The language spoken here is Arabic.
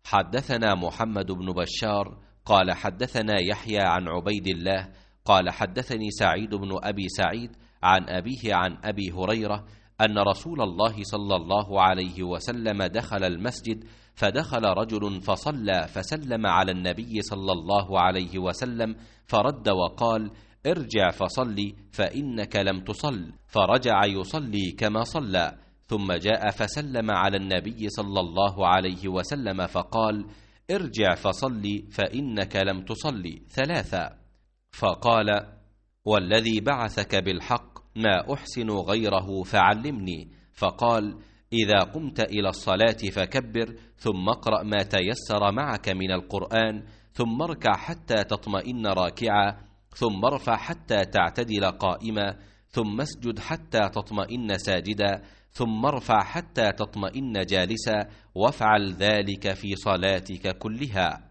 حدثنا محمد بن بشار قال حدثنا يحيى عن عبيد الله قال حدثني سعيد بن أبي سعيد عن أبيه عن أبي هريرة أن رسول الله صلى الله عليه وسلم دخل المسجد، فدخل رجل فصلى فسلم على النبي صلى الله عليه وسلم، فرد وقال: ارجع فصلي فإنك لم تصل، فرجع يصلي كما صلى، ثم جاء فسلم على النبي صلى الله عليه وسلم فقال: ارجع فصلي فإنك لم تصلي 3. فقال: والذي بعثك بالحق ما أحسن غيره فعلمني. فقال: إذا قمت إلى الصلاة فكبر، ثم اقرأ ما تيسر معك من القرآن، ثم اركع حتى تطمئن راكعا، ثم ارفع حتى تعتدل قائما، ثم اسجد حتى تطمئن ساجدا، ثم ارفع حتى تطمئن جالسا، وافعل ذلك في صلاتك كلها.